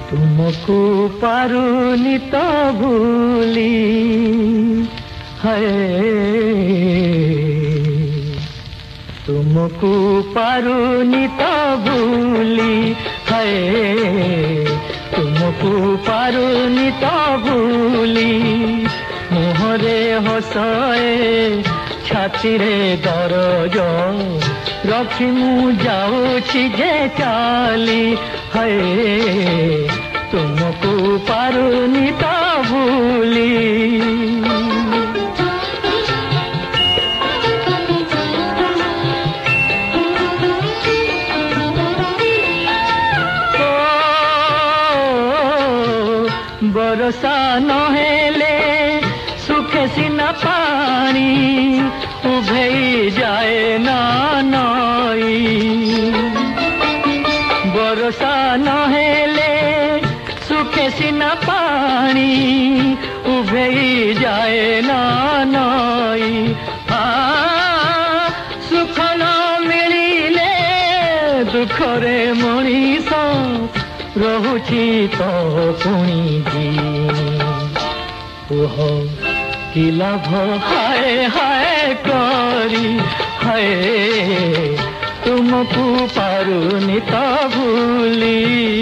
तुमको पारुनी तो भूली है, तुमको पारुनी तो भूली है, तुमको पारुनी तो भूली। मुहरे हसए छाती रे दरज रखी मु जाऊछि जे चाली है, तुमको पारुनी तो भूली। बरसा नहेले सुखे सिना पानी उभेई जाए ना नई। बरसा नहेले सुखे सिना पानी उभेई जाए ना नई। सुख न मिलिले दुखरे मनीष रहुछि तो पुणी जी। ओह कि लाभ हाय हाय करी हाय, तुमको पारुनी तो भूली।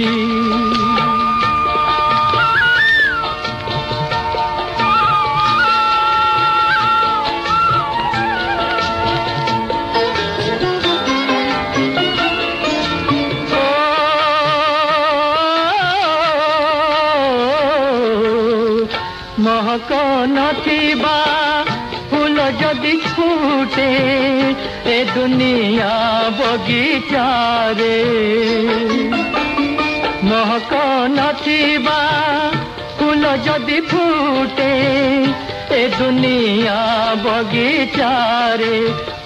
महक नथिबा फूल जदि फूटे ए दुनिया बगीचा रे। महक नथिबा फूल जदि फूटे ए दुनिया बगीचा रे।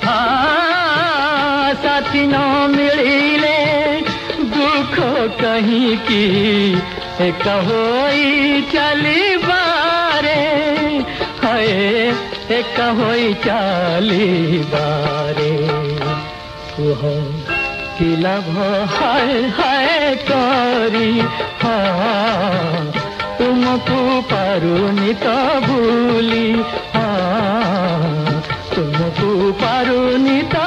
साथी न मिलिले दुख कहीं की एक होई चलिबारे हाय, एक होई चलिबारे। कुह कि लाभ हाय हाय करी हाँ, तुमको पारुनी तो भूली हाँ, तुमको पारुनी तो